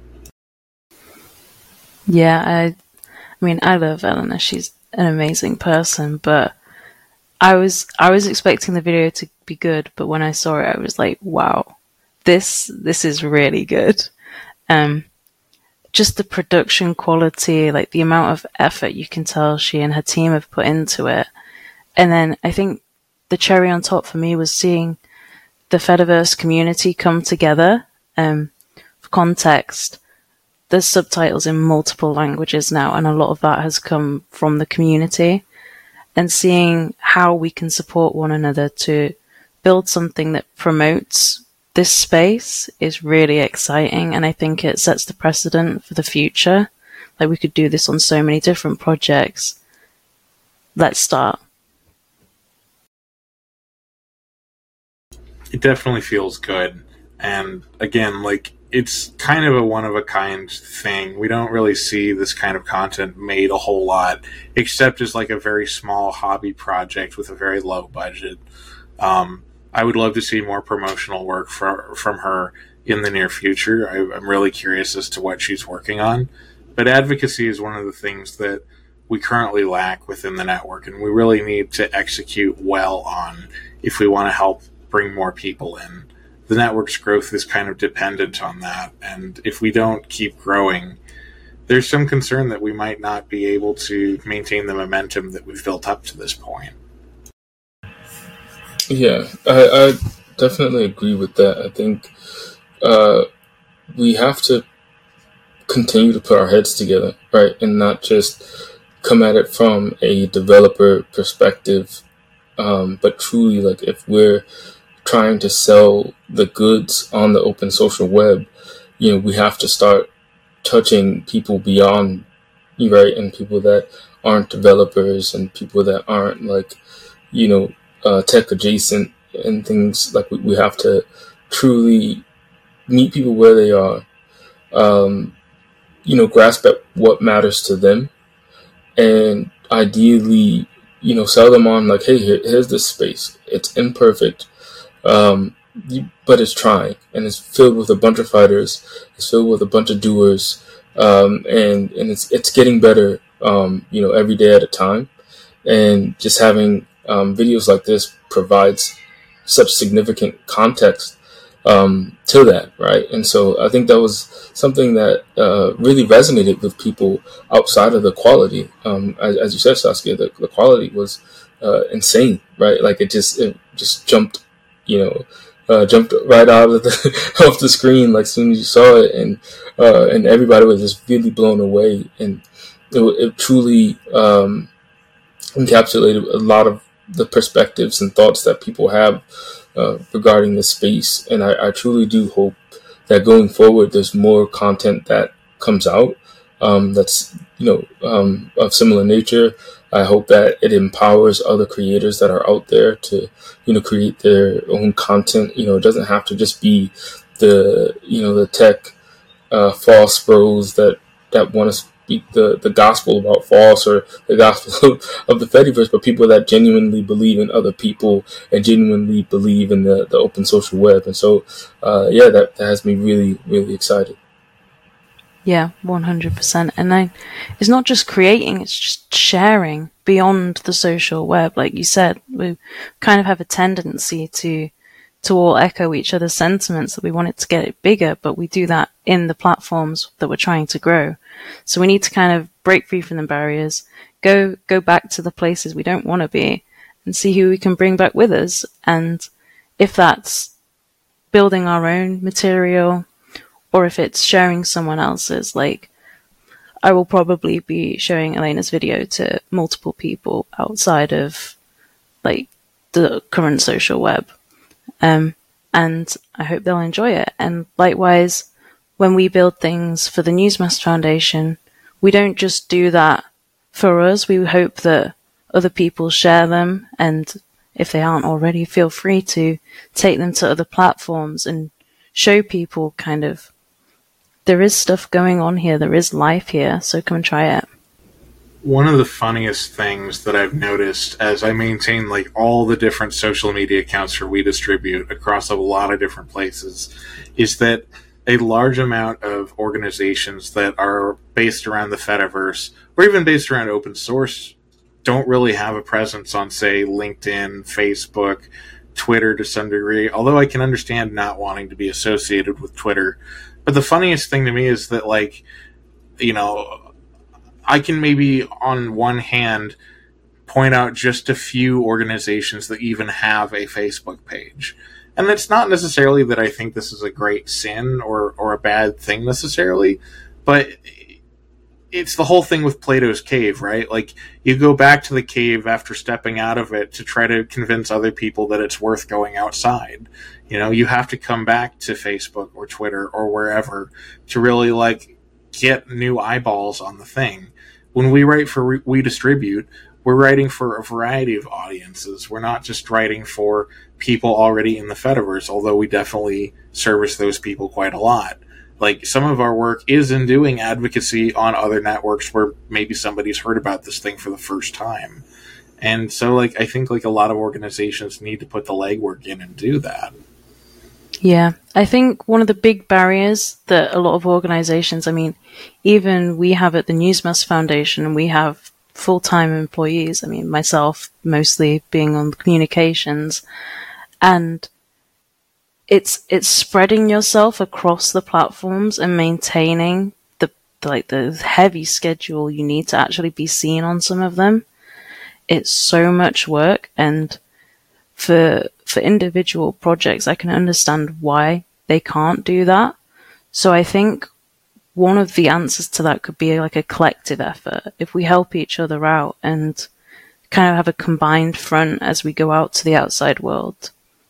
Speaker 3: Yeah, I love Elena. She's an amazing person, but I was expecting the video to be good, but when I saw it, I was like, wow. This is really good. Just the production quality, like the amount of effort you can tell she and her team have put into it. And then I think the cherry on top for me was seeing the Fediverse community come together. For context, there's subtitles in multiple languages now, and a lot of that has come from the community. And seeing how we can support one another to build something that promotes this space is really exciting, and I think it sets the precedent for the future. Like, we could do this on so many different projects. Let's start.
Speaker 1: It definitely feels good. And again, like, it's kind of a one-of-a-kind thing. We don't really see this kind of content made a whole lot, except as like a very small hobby project with a very low budget. I would love to see more promotional work from her in the near future. I'm really curious as to what she's working on. But advocacy is one of the things that we currently lack within the network, and we really need to execute well on if we want to help bring more people in. The network's growth is kind of dependent on that, and if we don't keep growing, there's some concern that we might not be able to maintain the momentum that we've built up to this point.
Speaker 2: Yeah, I definitely agree with that. I think we have to continue to put our heads together, right, and not just come at it from a developer perspective, but truly, like, if we're trying to sell the goods on the open social web, we have to start touching people beyond, right, and people that aren't developers and people that aren't, like, tech adjacent, and things like we have to truly meet people where they are, grasp at what matters to them, and ideally, sell them on like, hey, here's this space. It's imperfect, but it's trying, and it's filled with a bunch of fighters. It's filled with a bunch of doers, and it's getting better, every day at a time. And just having videos like this provides such significant context to that, right? And so I think that was something that really resonated with people outside of the quality. As you said, Saskia, the quality was insane, right? Like it just jumped, jumped right out of off the screen like soon as you saw it, and everybody was just really blown away, and it truly encapsulated a lot of the perspectives and thoughts that people have regarding the space. And I truly do hope that going forward, there's more content that comes out that's of similar nature. I hope that it empowers other creators that are out there to create their own content. It doesn't have to just be the tech false bros that want to speak the gospel about false, or the gospel of the Fediverse, but people that genuinely believe in other people and genuinely believe in the open social web. And so, that has me really, really excited.
Speaker 3: Yeah, 100%. And then it's not just creating, it's just sharing beyond the social web. Like you said, we kind of have a tendency to all echo each other's sentiments, that we want it to get it bigger, but we do that in the platforms that we're trying to grow. So we need to kind of break free from the barriers, go back to the places we don't want to be, and see who we can bring back with us. And if that's building our own material, or if it's sharing someone else's, like I will probably be showing Elena's video to multiple people outside of like the current social web. And I hope they'll enjoy it. And likewise, when we build things for the Newsmaster Foundation, we don't just do that for us. We hope that other people share them, and if they aren't already, feel free to take them to other platforms and show people kind of, there is stuff going on here, there is life here, so come and try it.
Speaker 1: One of the funniest things that I've noticed as I maintain like all the different social media accounts for We Distribute across a lot of different places is that a large amount of organizations that are based around the Fediverse, or even based around open source, don't really have a presence on, say, LinkedIn, Facebook, Twitter to some degree, although I can understand not wanting to be associated with Twitter. But the funniest thing to me is that, like, I can maybe on one hand point out just a few organizations that even have a Facebook page. And it's not necessarily that I think this is a great sin or a bad thing necessarily, but it's the whole thing with Plato's Cave, right? Like, you go back to the cave after stepping out of it to try to convince other people that it's worth going outside. You have to come back to Facebook or Twitter or wherever to really, like, get new eyeballs on the thing. When we write for We Distribute, we're writing for a variety of audiences. We're not just writing for people already in the Fediverse, although we definitely service those people quite a lot. Like, some of our work is in doing advocacy on other networks where maybe somebody's heard about this thing for the first time. And so, like, I think, like, a lot of organizations need to put the legwork in and do that.
Speaker 3: Yeah, I think one of the big barriers that a lot of organizations, I mean, even we have at the Newsmaster Foundation, and we have full-time employees, I mean, myself mostly being on communications, and it's spreading yourself across the platforms and maintaining the heavy schedule you need to actually be seen on some of them. It's so much work, and for individual projects, I can understand why they can't do that. So I think one of the answers to that could be like a collective effort. If we help each other out and kind of have a combined front as we go out to the outside world.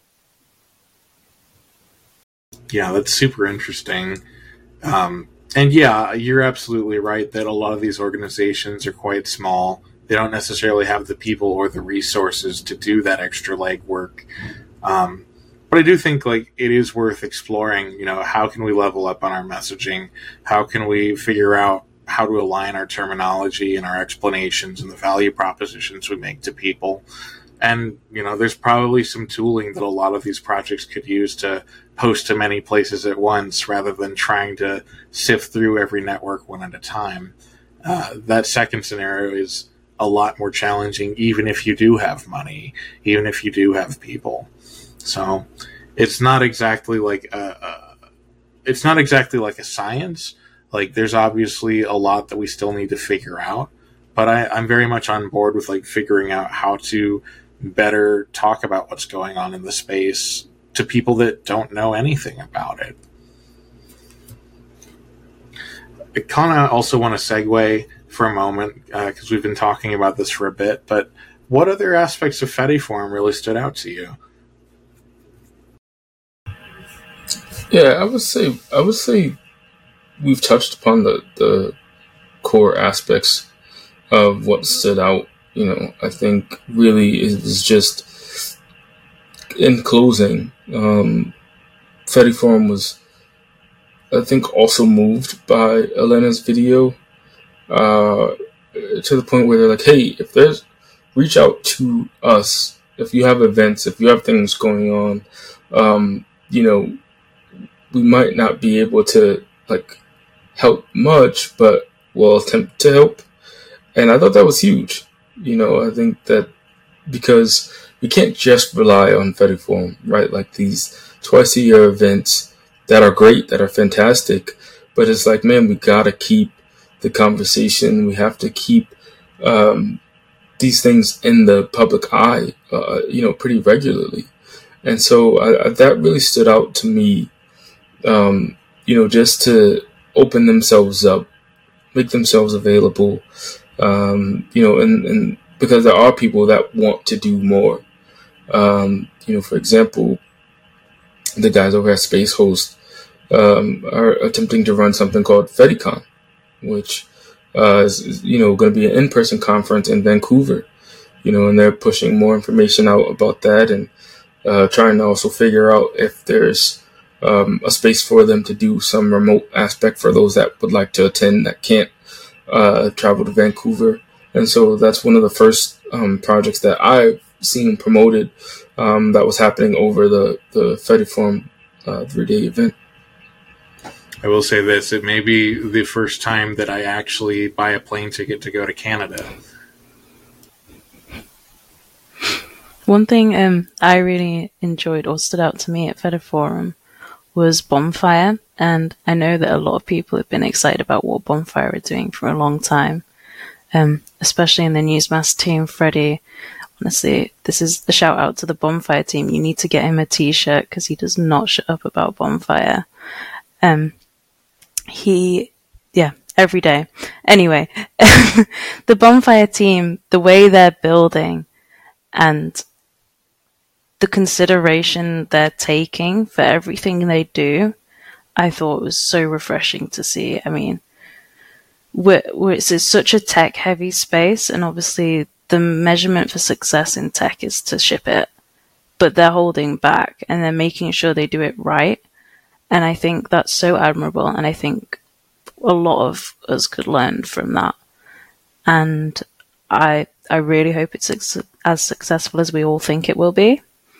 Speaker 1: Yeah, that's super interesting. And yeah, you're absolutely right that a lot of these organizations are quite small. They don't necessarily have the people or the resources to do that extra legwork. But I do think like it is worth exploring, you know, how can we level up on our messaging? How can we figure out how to align our terminology and our explanations and the value propositions we make to people? And, you know, there's probably some tooling that a lot of these projects could use to post to many places at once rather than trying to sift through every network one at a time. That second scenario is a lot more challenging, even if you do have money, even if you do have people. So it's not exactly like it's not exactly like a science. Like there's obviously a lot that we still need to figure out, but I'm very much on board with like figuring out how to better talk about what's going on in the space to people that don't know anything about it. I kind of also want to segue for a moment because we've been talking about this for a bit, but what other aspects of Fediform really stood out to you?
Speaker 2: Yeah, I would say we've touched upon the core aspects of what stood out. You know, I think really it was just in closing, Fediform was, I think, also moved by Elena's video to the point where they're like, hey, if there's, reach out to us. If you have events, if you have things going on, you know, we might not be able to like help much, but we'll attempt to help. And I thought that was huge. You know, I think that because we can't just rely on Fediform, right? Like these twice a year events that are great, that are fantastic, but it's like, man, we gotta keep the conversation. We have to keep these things in the public eye, you know, pretty regularly. And so that really stood out to me. You know, just to open themselves up, make themselves available, you know, and because there are people that want to do more. You know, for example, the guys over at Space Host are attempting to run something called FediCon, which is, you know, going to be an in-person conference in Vancouver, you know, and they're pushing more information out about that and trying to also figure out if there's a space for them to do some remote aspect for those that would like to attend that can't travel to Vancouver. And so that's one of the first projects that I've seen promoted that was happening over the Fediform 3-day event.
Speaker 1: I will say this, it may be the first time that I actually buy a plane ticket to go to Canada.
Speaker 3: One thing I really enjoyed or stood out to me at Fediforum was Bonfire, and I know that a lot of people have been excited about what Bonfire are doing for a long time, especially in the Newsmaster team. Freddie, honestly, this is the shout out to the Bonfire team. You need to get him a t-shirt because he does not shut up about Bonfire. Every day. Anyway, the Bonfire team, the way they're building and the consideration they're taking for everything they do, I thought was so refreshing to see. I mean, it's such a tech-heavy space, and obviously the measurement for success in tech is to ship it, but they're holding back, and they're making sure they do it right, and I think that's so admirable, and I think a lot of us could learn from that, and I really hope it's as successful as we all think it will be.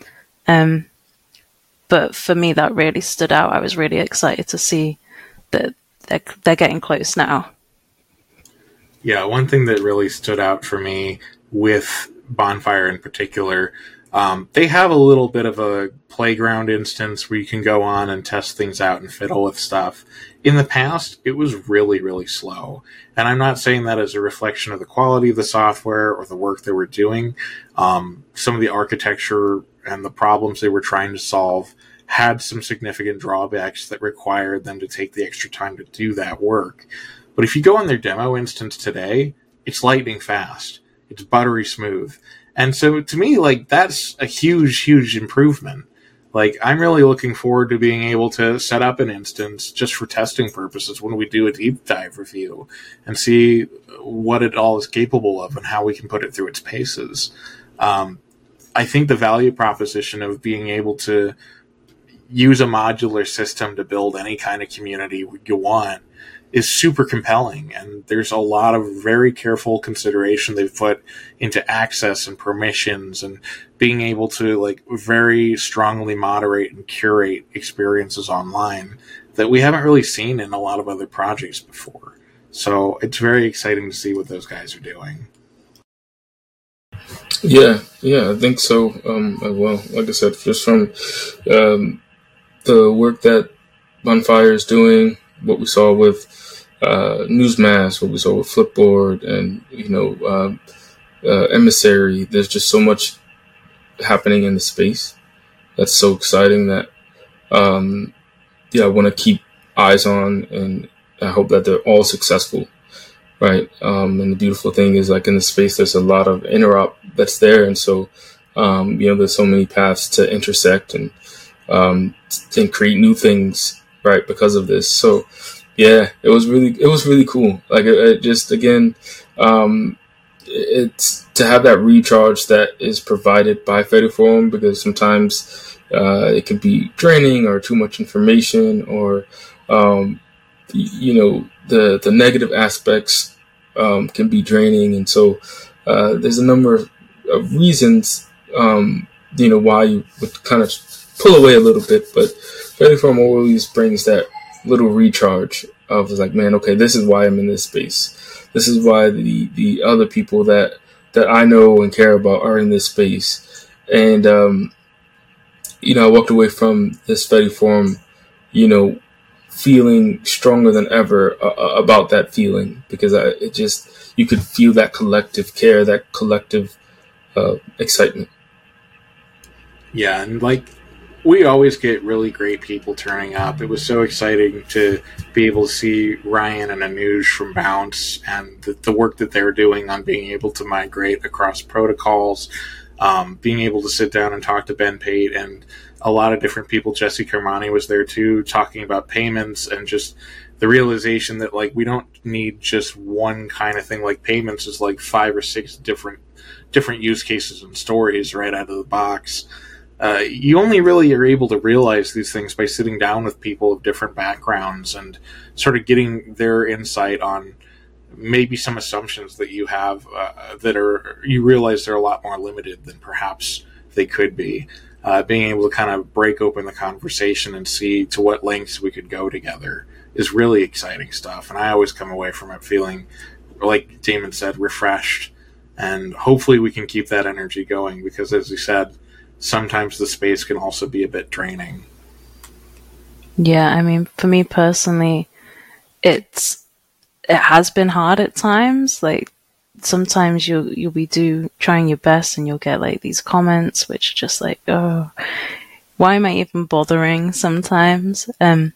Speaker 3: But for me, that really stood out. I was really excited to see that they're getting close now.
Speaker 1: Yeah, one thing that really stood out for me with Bonfire in particular, they have a little bit of a playground instance where you can go on and test things out and fiddle with stuff. In the past, it was really, really slow. And I'm not saying that as a reflection of the quality of the software or the work they were doing. Some of the architecture and the problems they were trying to solve had some significant drawbacks that required them to take the extra time to do that work. But if you go on their demo instance today, it's lightning fast. It's buttery smooth. And so to me, like, that's a huge, huge improvement. Like, I'm really looking forward to being able to set up an instance just for testing purposes when we do a deep dive review and see what it all is capable of and how we can put it through its paces. I think the value proposition of being able to use a modular system to build any kind of community you want is super compelling. And there's a lot of very careful consideration they've put into access and permissions and being able to like very strongly moderate and curate experiences online that we haven't really seen in a lot of other projects before. So it's very exciting to see what those guys are doing.
Speaker 2: Yeah, I think so. Well, like I said, just from the work that Bonfire is doing, what we saw with Newsmass, what we saw with Flipboard, and Emissary, there's just so much happening in the space that's so exciting that I want to keep eyes on, and I hope that they're all successful. Right. And the beautiful thing is, like, in the space, there's a lot of interop that's there. And so, there's so many paths to intersect and create new things, right, because of this. So, yeah, it was really cool. Like, it just, again, it's to have that recharge that is provided by Fedi Forum, because sometimes it can be draining or too much information, or, the negative aspects can be draining. And so there's a number of reasons, why you would kind of pull away a little bit. But Fedi Forum always brings that little recharge of like, man, okay, this is why I'm in this space. This is why the other people that I know and care about are in this space. And, I walked away from this Fedi Forum, feeling stronger than ever about that feeling, because you could feel that collective care, that collective excitement.
Speaker 1: Yeah, and like, we always get really great people turning up. It was so exciting to be able to see Ryan and Anuj from Bounce and the work that they're doing on being able to migrate across protocols, being able to sit down and talk to Ben Pate and a lot of different people. Jesse Kermani was there too, talking about payments and just the realization that, like, we don't need just one kind of thing. Like, payments is like 5 or 6 different use cases and stories right out of the box. You only really are able to realize these things by sitting down with people of different backgrounds and sort of getting their insight on maybe some assumptions that you have you realize they're a lot more limited than perhaps they could be. Being able to kind of break open the conversation and see to what lengths we could go together is really exciting stuff. And I always come away from it feeling, like Damon said, refreshed. And hopefully we can keep that energy going, because, as he said, sometimes the space can also be a bit draining.
Speaker 3: Yeah, I mean, for me personally, it has been hard at times. Like, sometimes you'll be trying your best and you'll get like these comments which are just like, oh, why am I even bothering sometimes?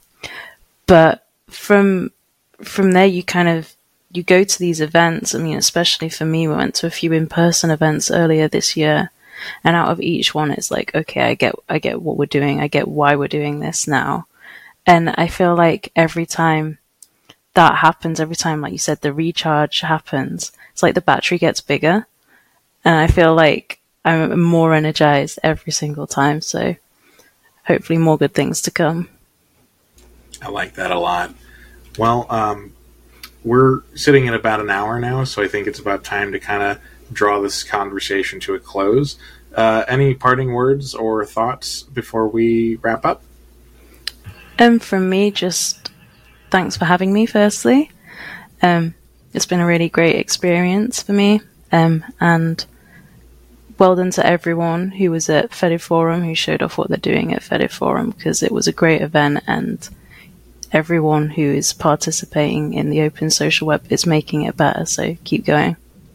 Speaker 3: But from there you go to these events. I mean, especially for me, we went to a few in-person events earlier this year, and out of each one it's like, okay, I get what we're doing, I get why we're doing this now. And I feel like every time that happens, every time, like you said, the recharge happens, it's like the battery gets bigger, and I feel like I'm more energized every single time. So hopefully more good things to come.
Speaker 1: I like that a lot. Well, we're sitting at about an hour now, so I think it's about time to kind of draw this conversation to a close. Any parting words or thoughts before we wrap up?
Speaker 3: From me, just thanks for having me, firstly. It's been a really great experience for me. And well done to everyone who was at Fedi Forum, who showed off what they're doing at Fedi Forum, because it was a great event, and everyone who is participating in the open social web is making it better. So keep going.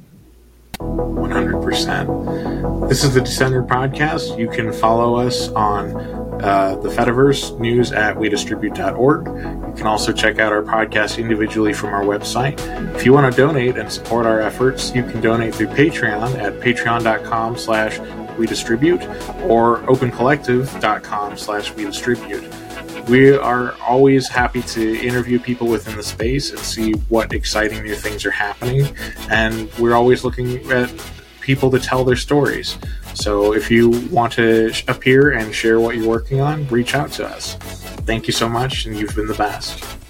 Speaker 1: 100%. This is the Descender Podcast. You can follow us on the Fediverse news at WeDistribute.org. You can also check out our podcast individually from our website. If you want to donate and support our efforts, you can donate through Patreon at patreon.com/WeDistribute or opencollective.com/WeDistribute. We are always happy to interview people within the space and see what exciting new things are happening. And we're always looking at people to tell their stories. So if you want to appear and share what you're working on, reach out to us. Thank you so much, and you've been the best.